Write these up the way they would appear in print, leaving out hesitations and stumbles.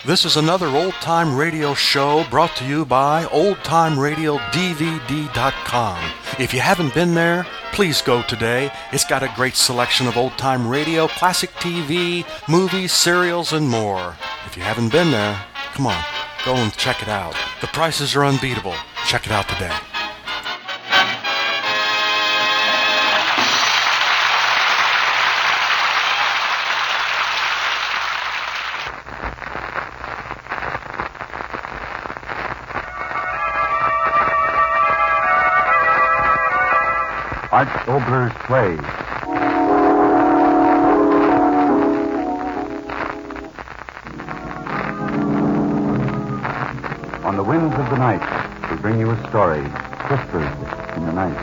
This is another Old Time Radio show brought to you by OldTimeRadioDVD.com. If you haven't been there, please go today. It's got a great selection of old time radio, classic TV, movies, serials, and more. If you haven't been there, come on, go and check it out. The prices are unbeatable. Check it out today. Art Dobler's Play. On the winds of the night, we bring you a story whispered in the night.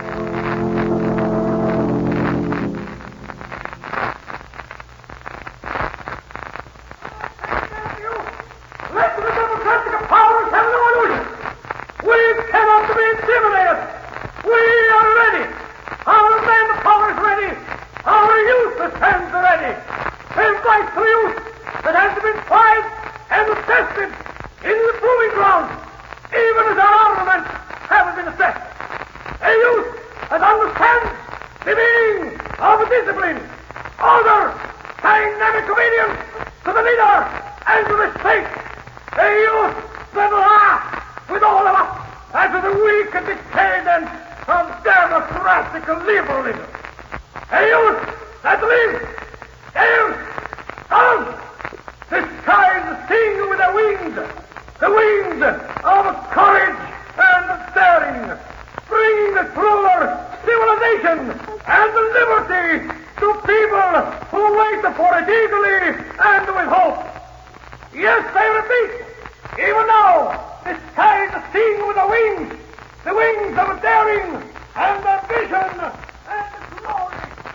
Let the democratic powers have no illusion. We cannot be intimidated. We are ready. Our manpower is ready. Our youth stands ready. There's right to youth that has been tried and tested in the proving ground, even as our armaments haven't been assessed. A youth that understands the meaning of discipline, order, dynamic obedience to the leader and to the state. A youth that laughs with all of us as with the weak and decadent of democratic liberalism. A youth that lives, dares, does, disguise the sting with the wings of courage and daring, bringing the truer civilization and liberty to people who wait for it eagerly and with hope. Yes, I repeat, even now, disguise the sting with the wings of daring and ambition and glory.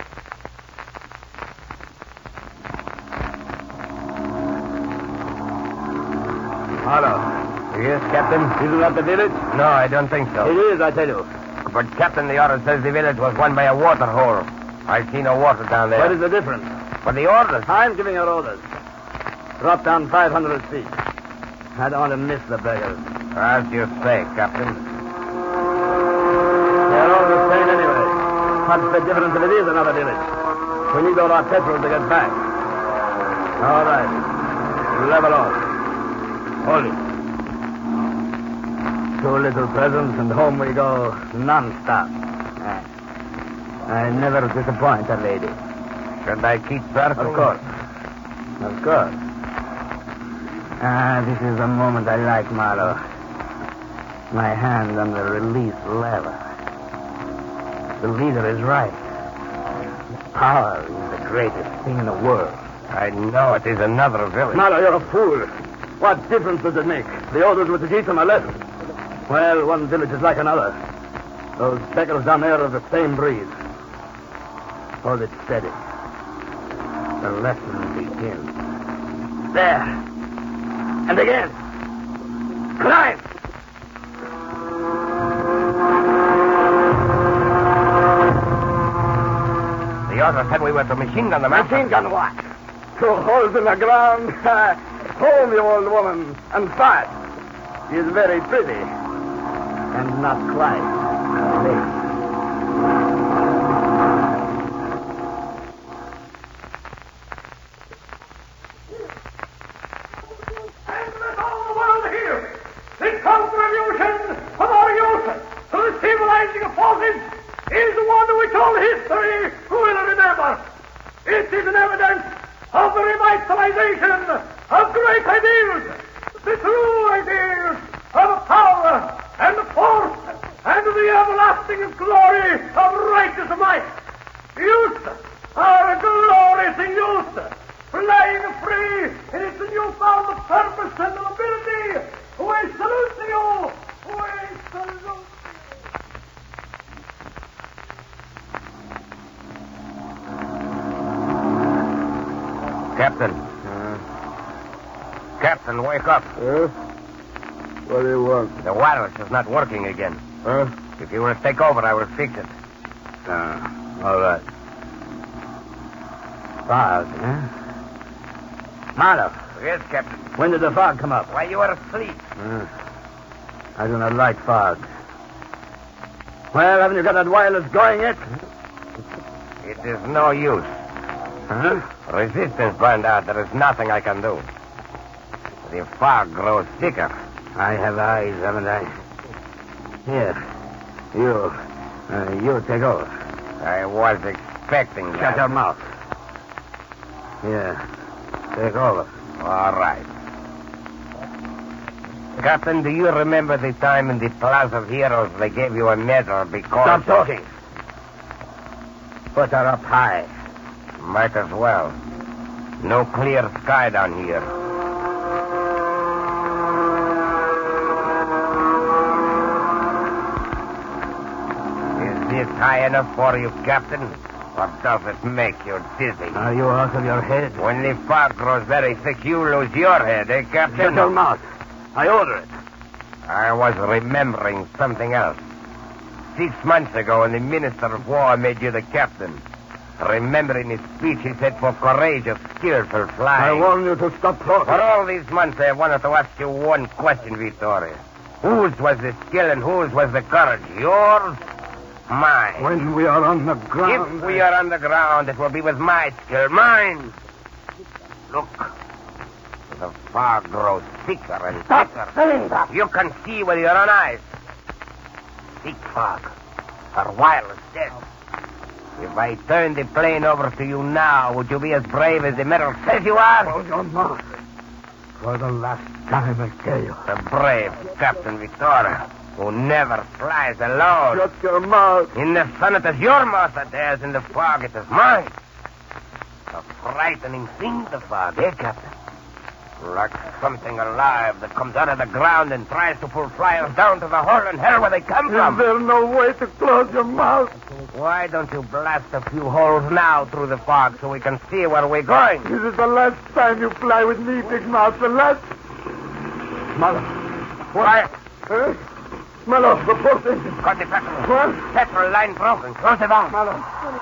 Hello. Yes, Captain? Isn't that the village? No, I don't think so. It is, I tell you. But, Captain, the order says the village was won by a water hole. I see no water down there. What is the difference? But the orders... I'm giving her orders. Drop down 500 feet. I don't want to miss the beggars. As you say, Captain. They're all the same anyway. What's the difference if it is another village? We need all our petrol to get back. All right. Level off. Hold it. 2 little presents and home we go non-stop. I never disappoint a lady. Should I keep circling? Of course. Of course. This is the moment I like, Marlowe. My hand on the release lever. The leader is right. Power is the greatest thing in the world. I know it is another village. Marlowe, you're a fool. What difference does it make? The orders were to east and the left. Well, one village is like another. Those beggars down there are the same breed. Hold it steady. The lesson begins. There. And again. Climb! The order said we were to machine gun the mountain. Machine gun what? 2 holes in the ground. Home, you old woman. And fast. She is very pretty. And not quite late. Is the one which all history will remember. It is an evidence of the revitalization of great ideals, the true ideals of power and force and the everlasting glory of righteous might. Youth are glorious in youth, flying free in its newfound purpose and ability. We salute you. We salute you. Captain. Captain, wake up. What do you want? The wireless is not working again. Huh? If you were to take over, I will fix it. All right. Fog, huh? Marlowe, Yes, Captain. When did the fog come up? While you were asleep. I do not like fog. Well, haven't you got that wireless going yet? It is no use. Huh? Resistance burned out. There is nothing I can do. The fog grows thicker. I have eyes, haven't I? Here. You take over. I was expecting that. Shut your mouth. Here. Take over. All right. Captain, do you remember the time in the Plaza of Heroes they gave you a medal because... Stop talking. Put her up high. Might as well. No clear sky down here. Is this high enough for you, Captain? Or does it make you dizzy? Are you out of your head? When the fog grows very thick, you lose your head, eh, Captain? Shut your mouth. I order it. I was remembering something else. 6 months ago, when the Minister of War made you the captain, remember in his speech he said for courageous, skillful flying. I warn you to stop talking. For all these months, I wanted to ask you one question, Vittoria. Whose was the skill and whose was the courage? Yours? Mine. When we are on the ground... If we are on the ground, it will be with my skill. Mine. Look. The fog grows thicker and thicker. saying that. You can see with your own eyes. Thick fog. Our wireless dead. If I turn the plane over to you now, would you be as brave as the medal says you are? Hold your mouth. For the last time, I tell you. The brave Captain Victoria, who never flies alone. Shut your mouth. In the sun, it is your mouth that dares. In the fog, it is mine. A frightening thing, the fog, eh, Captain? Like something alive that comes out of the ground and tries to pull flyers down to the hole in hell where they come from. Is there no way to close your mouth? Why don't you blast a few holes now through the fog so we can see where we're going? This is the last time you fly with me, Big Mouth. The last... Malo. Quiet. Huh? Malo, report engine. Cut the petrol. What? Petrol line broken. Close the valve. Malo.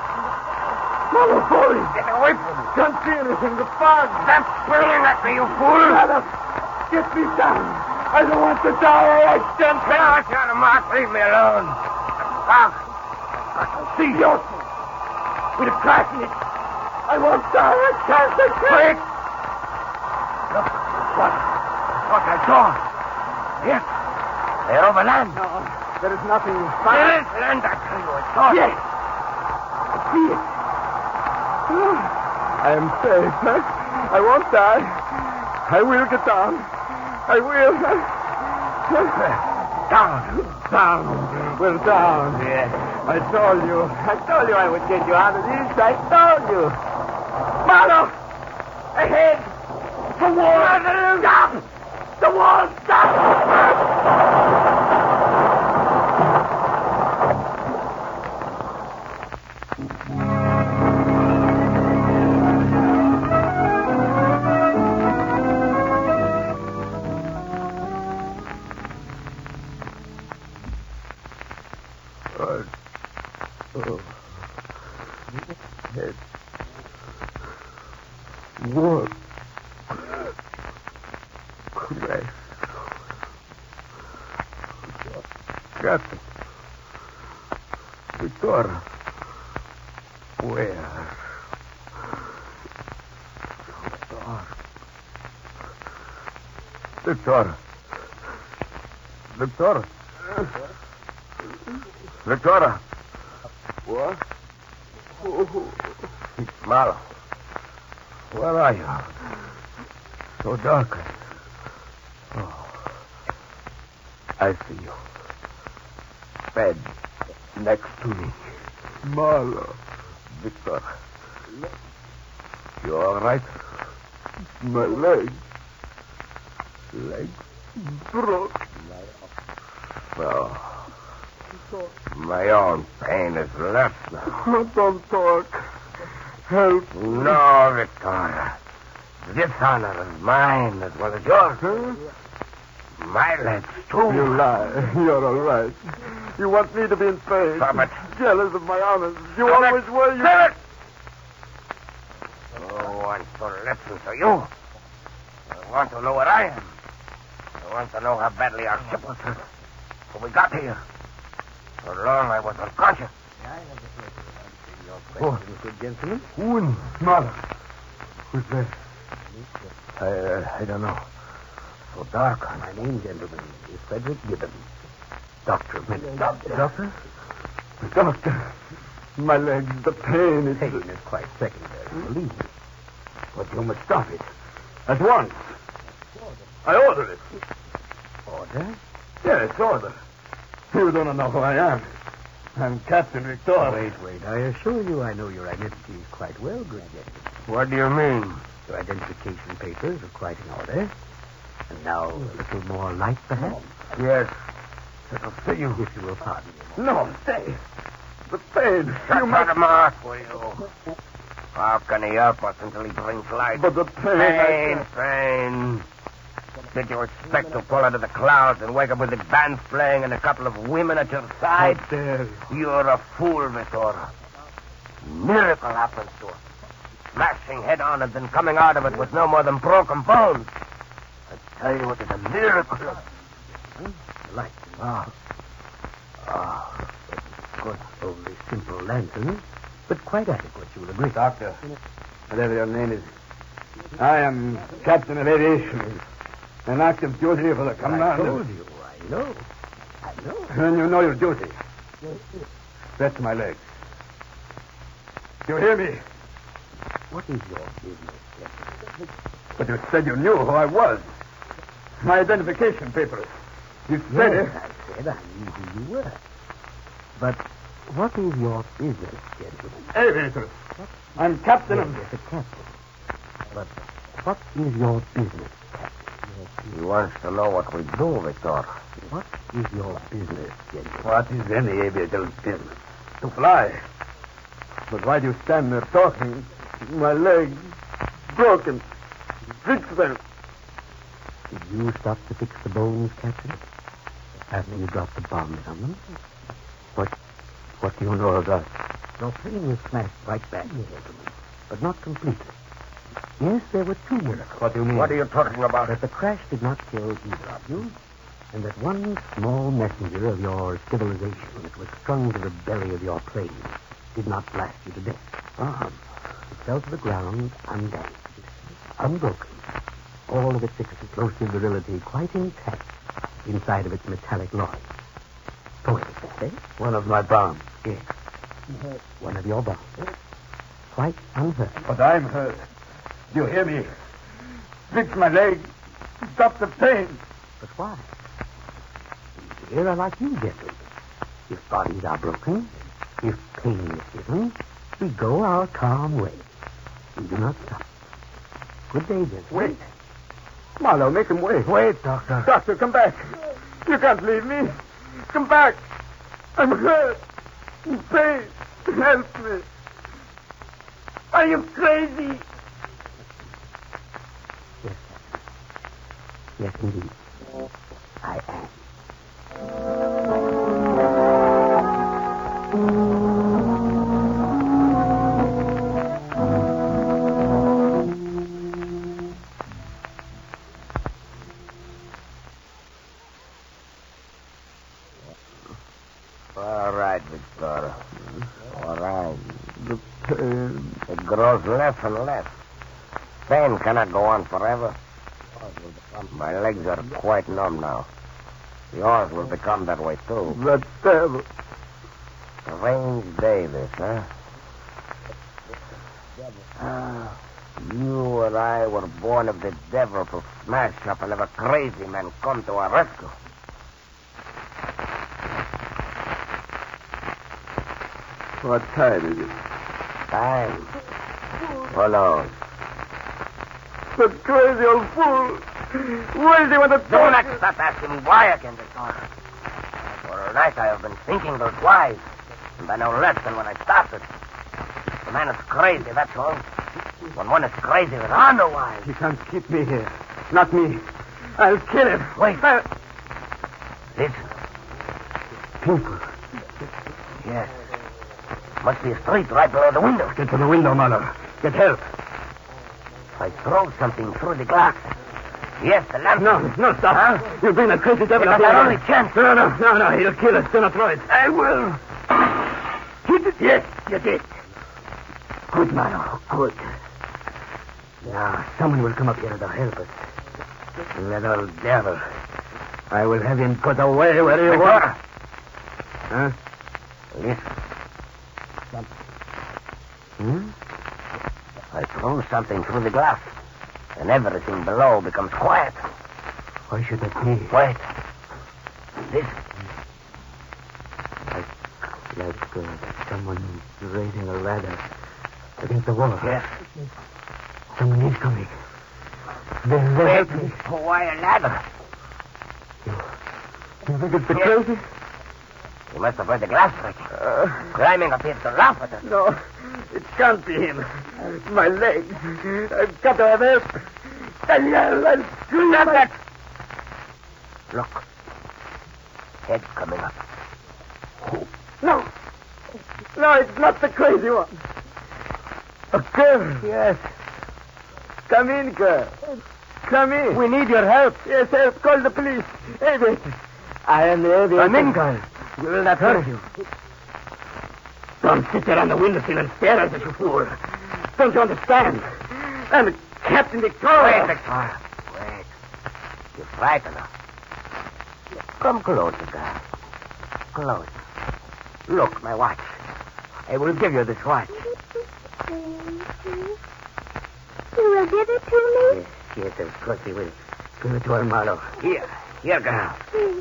Malo, boy. Get away from me. Can't see anything. The fog. Stop swinging at me, you fool. Malo, get me down. I don't want to die. I can't... No, it's not a mark. Leave me alone. Fog. See you. With a crack in it. I won't die. I can't. Quick. Look. What I saw. Yes. They're over land. No, there is nothing. There is land, I tell you. I saw it. Yes. I see it. I am safe. Huh? I won't die. I will get down. I will. Down. We're down. Yes. I told you I would get you out of this. I told you. Malo! Ahead! The wall! Stop! The wall! Stop! What? Crash. Captain. Victoria. Where? So dark. Victoria. Victoria. Victoria. What? Malo. Where are you? So dark. Oh. I see you. Bed next to me. Malo. Victor. You all right? My leg. Leg broke. Well, my own pain is less now. Don't talk. Help. No, Victoria. This honor is mine as well as yours. Huh? My legs, too. You lie. You're all right. You want me to be in pain. Stop it. Jealous of my honor. You Stop always it. were. You... Stop it. No one to listen to you. want to know where I am. I want to know how badly our ship was hurt. When we got here. For long I was unconscious. Oh, good gentlemen. Who in Mother? Who's there? I don't know. So dark. My name, gentlemen, is Frederick Gibbon. Doctor of medicine. Doctor? Doctor. My legs, the pain is... Pain is quite secondary, believe me. But you must stop it. At once. I order it. Order? Yes, order. You don't know who I am. I'm Captain Victor. Wait. I assure you I know your identity quite well, good gentlemen. What do you mean? Your identification papers are quite in order. And now a little more light, perhaps? Yes. It'll see you. If you will pardon me. No, stay. The pain. Shut your mouth, will you? How can he help us until he brings light? But the pain... Pain. Did you expect to fall out of the clouds and wake up with the bands playing and a couple of women at your side? How dare you? You're a fool, Vittor. Miracle happens to us. Smashing head on and then coming out of it with no more than broken bones. I tell you, it is a miracle. Light. Good. Only simple lantern, but quite adequate, you will agree. Doctor, whatever your name is, I am Captain of Aviation. An active duty for the commander. I told you. I know. And you know your duty. Stretch my legs. You hear me? What is your business, Captain? But you said you knew who I was. My identification papers. You said it. I said I knew who you were. But what is your business, gentlemen? Aviator. I'm captain of... Yes, a captain. But what is your business, Captain? He wants to know what we do, Victor. What is your business, gentlemen? What is any aviator's business? To fly. But why do you stand there talking? My legs broken. Fix them. Did you stop to fix the bones, Captain? After you dropped the bombs on them? What do you know of us? Your plane was smashed right back, gentlemen, but not completely. Yes, there were two miracles. What do you mean? What are you talking about? That the crash did not kill either of you, and that one small messenger of your civilization that was strung to the belly of your plane did not blast you to death. It fell to the ground undamaged, unbroken, all of its explosive virility quite intact inside of its metallic loins. Poetic, eh? One of my bombs. Yes. One of your bombs. Quite unhurt. But I'm hurt. Do you hear me? Fix my leg. Stop the pain. But why? We here are like you, gentlemen. If bodies are broken, if pain is given, we go our calm way. We do not stop. Good day, gentlemen. Wait. Marlowe, make him wait. Wait, Doctor. Doctor, come back. You can't leave me. Come back. I'm hurt. In pain. Help me. Are you crazy? Yes, Captain. Yes, indeed. I am. All right, Victor. All right. The pain. It grows less and less. Pain cannot go on forever. My legs are quite numb now. Yours will become that way, too. That's terrible. Strange day, this, huh? You and I were born of the devil to smash up and have a crazy man come to our rescue. What time is it? Time. Who knows? The crazy old fool. Where is he when the... Do not stop asking why again, Victor. For a night I have been thinking those whys, and I know less than when I started. The man is crazy, that's all. When one is crazy, there are no whys. He can't keep me here. Not me. I'll kill him. Wait. Listen. People. Yes. Must be a street right below the window. Get to the window, Marlowe. Get help. I throw something through the glass. Yes, the lamp. No, stop. Huh? You bring that crazy devil It was our only chance. No. He'll kill us. Do not throw it. I will. Hit it. Yes, you did. Good, Milo. Good. Now, someone will come up here to help us. And that old devil, I will have him put away where he was. Huh? Listen. Hmm? I throw something through the glass, and everything below becomes quiet. Why should that be? Wait. Listen. Like someone raising a ladder against the wall. Yes. Someone is coming. They'll help me. Why a ladder? You think it's the crazy? He must have heard the glass breaking. Climbing up here to laugh at us. No, it can't be him. My legs. I've got to have help. Daniel, I'll scream. Stop that! Look. Head coming up. No, it's not the crazy one. A girl. Yes. Come in, girl. Come in. We need your help. Yes, help. Call the police. Aviator. I am the aviator. Come in, girl. We will not hurt you. Don't sit there on the windowsill and stare at us, you fool. Don't you understand? I'm Captain Victoria. Wait, Victoria. Wait. You frighten her. Come closer, girl. Closer. Look, my watch. I will give you this watch. You will give it to me? Yes, of course he will. Give it to her, Marlowe. Here, girl.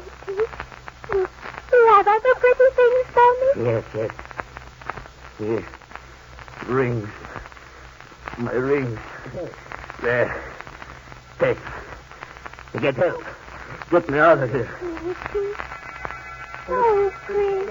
You have other pretty things for me? Yes. Yes. Rings. My rings. There. Take. Get help. Get me out of here. Oh, pretty.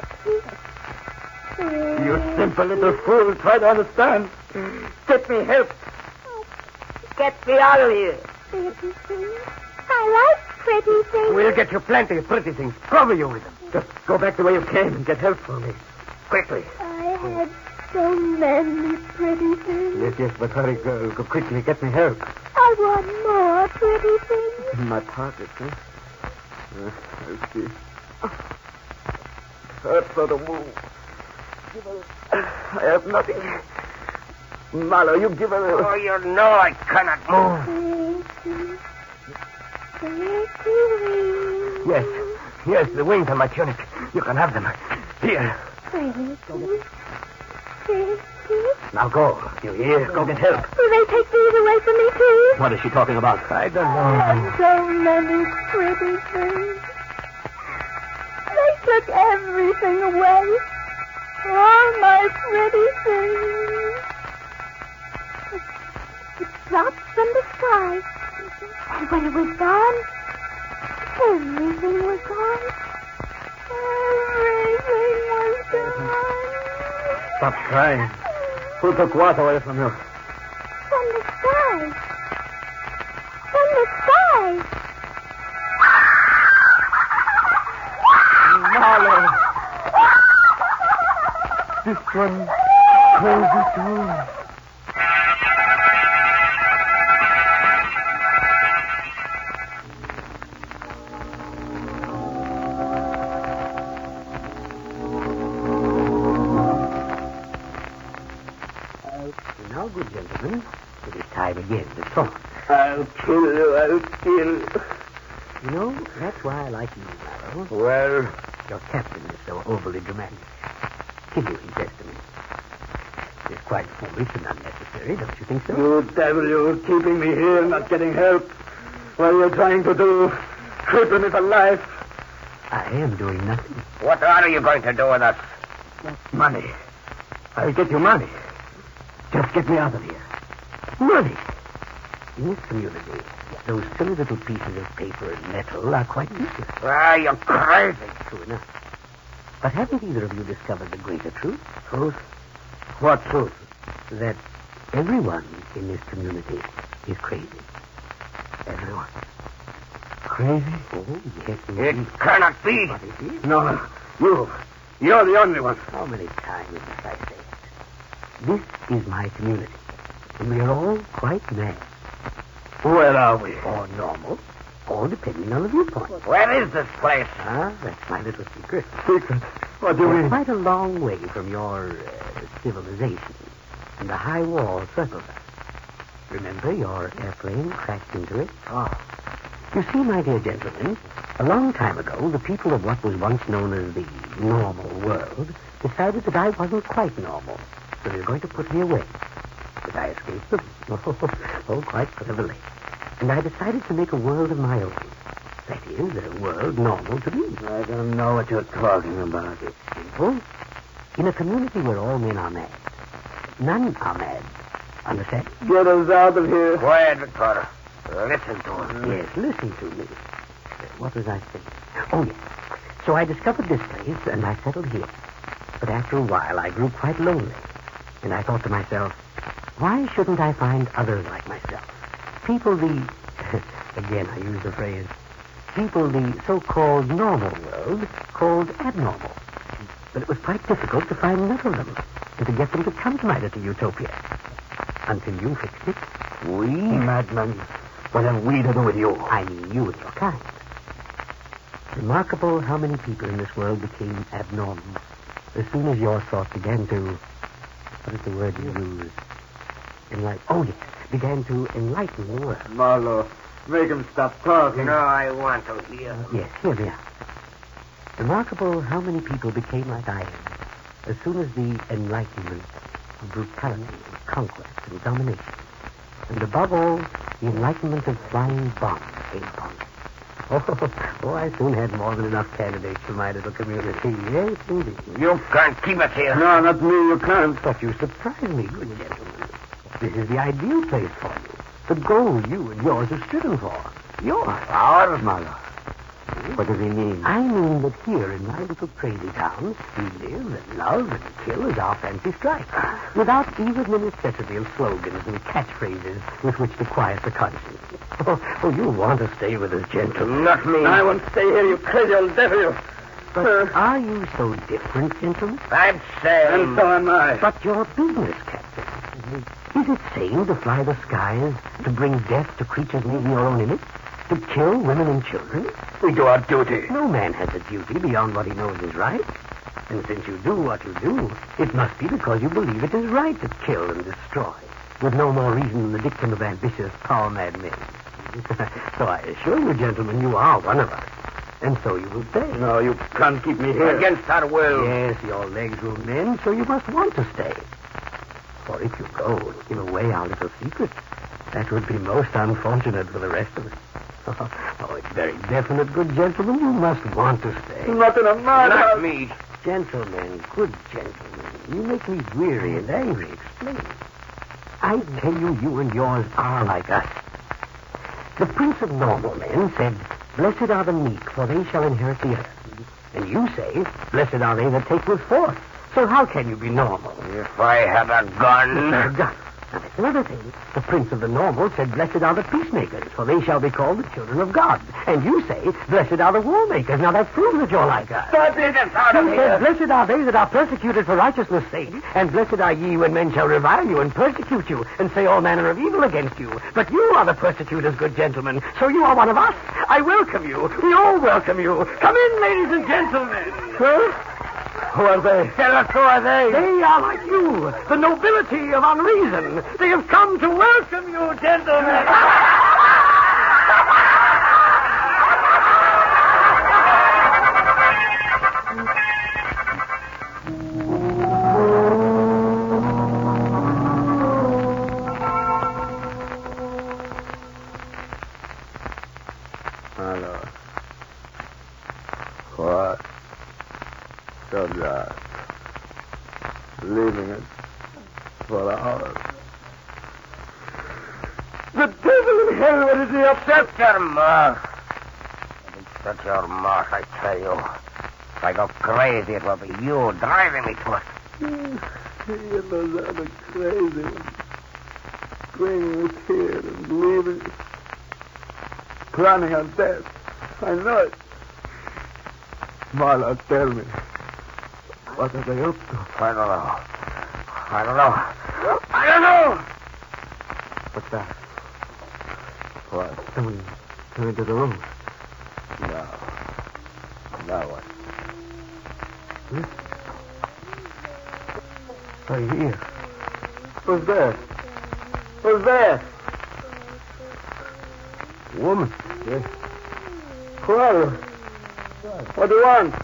You simple little fool. Try to understand. Get me help. Get me out of here. Pretty things. I like pretty things. We'll get you plenty of pretty things. Cover you with them. Just go back the way you came and get help for me. Quickly. I had so many pretty things. Yes, but hurry, girl. Go quickly. Get me help. I want more pretty things. In my pocket, huh? Let's see. Hurts so to move. I have nothing. Marlowe, you give her a... Oh, you know I cannot move. Pretty wings. Yes, the wings on my tunic. You can have them. Here. Pretty. Now go. You hear? Go get help. Will they take these away from me, too? What is she talking about? I don't I know. have so many pretty things. They took everything away. All my pretty things. It dropped from the sky. And when it was gone, everything was gone. Everything was gone. Stop crying. Who took what away from you? From the sky. From the sky. Marlowe. This one crazy too. Now, good gentlemen, it is time again to talk. I'll kill you, I'll kill. You know, that's why I like you, Marlowe. Well, your captain is so overly dramatic. Kill you, he says to me. It's quite foolish and unnecessary, don't you think so? You devil, you're keeping me here, not getting help. What are you trying to do? Cripple me for life. I am doing nothing. What are you going to do with us? Money. I'll get you money. Just get me out of here. Money. In this community, those silly little pieces of paper and metal are quite useless. Ah, you're crazy. True enough. But haven't either of you discovered the greater truth? Truth? What truth? That everyone in this community is crazy. Everyone. Crazy? Oh, yes, It indeed. cannot be. But it is. No. You're the only one. How many times must I say it? This is my community, and we are all quite mad. Where are we? Or normal, or depending on the viewpoint. Where is this place? That's my little secret. Secret? What do you We're mean? quite a long way from your civilization, and the high wall circles us. Remember, your airplane crashed into it? Oh. You see, my dear gentlemen, a long time ago, the people of what was once known as the normal world decided that I wasn't quite normal, so they were going to put me away. But I escaped them. Oh, quite cleverly. And I decided to make a world of my own. That is, a world normal to me. I don't know what you're talking about. It's simple. In a community where all men are mad, none are mad. Understand? Get us out of here. Quiet, Victor. Listen to him. Yes, listen to me. What was I saying? Oh, yes. So I discovered this place, and I settled here. But after a while, I grew quite lonely. And I thought to myself, why shouldn't I find others like myself? People again, I use the phrase, people the so-called normal world called abnormal. But it was quite difficult to find enough of them and to get them to come to my little utopia. Until you fixed it. We? Madman. What have we to do with you? I mean you and your kind. Remarkable how many people in this world became abnormal as soon as your thought began to... What is the word you use? Began to enlighten the world. Marlowe, make him stop talking. No, I want to hear. Yes, here we are. Remarkable how many people became like I am as soon as the enlightenment of brutality, of conquest, and domination, and above all, the enlightenment of flying bombs came upon me. Oh, I soon had more than enough candidates for my little community. Yes, indeed. You can't keep us here. No, not me. You can't. But you surprise me, good gentlemen. This is the ideal place for you. The goal you and yours have striven for. Yours. Ours? Marlowe. What does he mean? I mean that here in my little crazy town, we live and love and kill as our fancy strikes, without even the necessity of slogans and catchphrases with which to quiet the conscience. Oh, you want to stay with us, gentlemen. Not me. I won't stay here, you crazy old devil. But are you so different, gentlemen? I'm saying... And so am I. But your business, Captain. Is it sane to fly the skies, to bring death to creatures made in your own image, to kill women and children? We do our duty. No man has a duty beyond what he knows is right. And since you do what you do, it must be because you believe it is right to kill and destroy, with no more reason than the dictum of ambitious, power-mad men. So I assure you, gentlemen, you are one of us. And so you will stay. No, you can't keep me here. Against our will. Yes, your legs will bend, so you must want to stay. For if you go and give away our little secret, that would be most unfortunate for the rest of us. Oh, it's very definite, good gentlemen. You must want to stay. Not in a madhouse. Not me. Gentlemen, good gentlemen, you make me weary and angry. Explain. I tell you, you and yours are like us. The Prince of Normal Men said, "Blessed are the meek, for they shall inherit the earth." And you say, "Blessed are they that take with force." So how can you be normal? If I had a gun... Now, that's another thing. The Prince of the Normal said, "Blessed are the peacemakers, for they shall be called the children of God." And you say, "Blessed are the war makers." Now that proves that you're like us. Stop it, it's out of You here. said, "Blessed are they that are persecuted for righteousness' sake, and blessed are ye when men shall revile you and persecute you, and say all manner of evil against you." But you are the persecutors, good gentlemen, so you are one of us. I welcome you. We all welcome you. Come in, ladies and gentlemen. Huh? Who are they? Tell us, who are they? They are like you, the nobility of unreason. They have come to welcome you, gentlemen. Hello. What? So that. Leaving it for hours. The devil in hell, what is he up? Shut your mouth. Shut your mouth, I tell you. If I go crazy, it will be you driving me to it. You know, I'm crazy one. Bringing us here and leaving us. Planning on death. I know it. Marla, tell me. What are they up to? I don't know. I don't know. I don't know. What's that? What? Someone came into the room. No. Now what? I hear. Who's there? Who's there? Woman. Yes. Well, what do you want?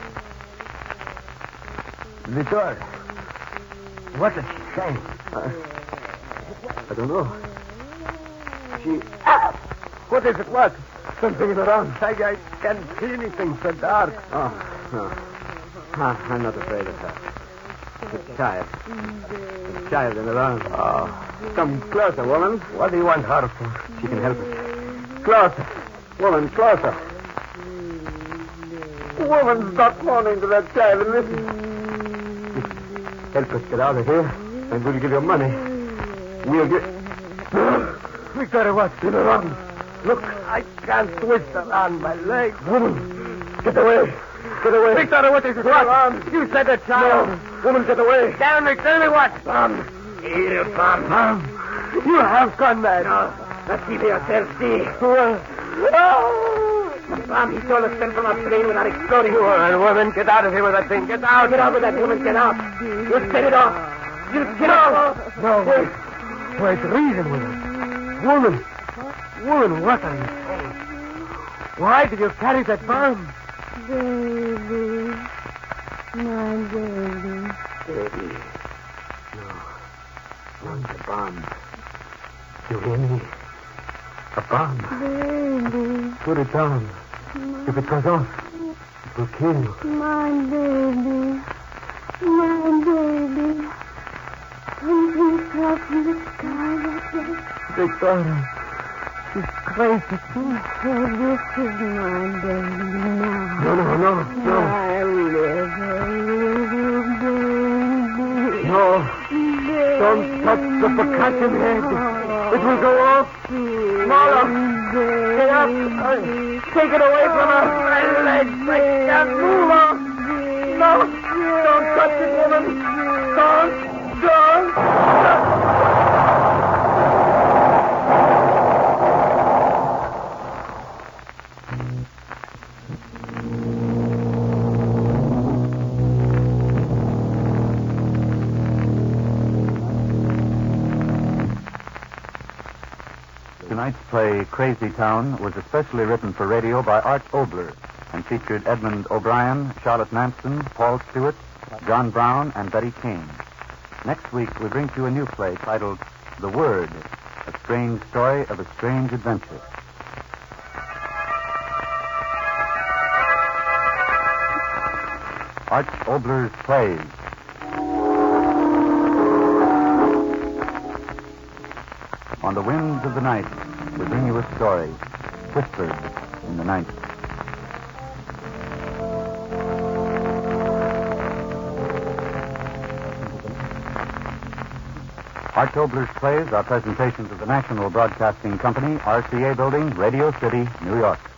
Victor. What did she say? I don't know. She... What is it? What? Something in the round. I can't see anything. So dark. Oh, no. I'm not afraid of her. The child. The child in the round. Oh. Come closer, woman. What do you want her for? She can help us. Closer. Woman, closer. Woman, stop moaning to that child and listen. Help us get out of here, and we'll give you money. We'll get... Victoria, what? In the run. Look, I can't twist around my leg. Woman, get away. Get away. Victoria, what is it? What? You said a child. No. Woman, get away. Tell me what? Mom. Here you come. Mom. You have gone mad. No. Let's see for yourself, see. Mom, he stole a cell from our plane without exploding. All right, woman, get out of here with that thing. Get out. Get out with that woman. Get out. You set it off. You get out. No. Wait, reason with her. Woman, what are you saying? Why did you carry that bomb? Baby. My baby. Baby. No. Not the bomb. You hear me? A bomb. Baby. Put it down. If it goes off, it will kill you. My baby. My baby. Something fell from the sky like that. Victoria, she's crazy. So this is my baby now. No. My little baby. No. Don't touch the percussion head. It will go off. Smaller. Get up. Take it away from her. My legs. I can't move her. No. Don't touch it, woman. Don't. Tonight's play, Crazy Town, was especially written for radio by Art Obler and featured Edmund O'Brien, Charlotte Manson, Paul Stewart, John Brown, and Betty King. Next week, we bring to you a new play titled The Word, a strange story of a strange adventure. Art Obler's Plays. On the winds of the night, we bring you a story, whispered in the night. Art Obler's Plays are presentations of the National Broadcasting Company, RCA Building, Radio City, New York.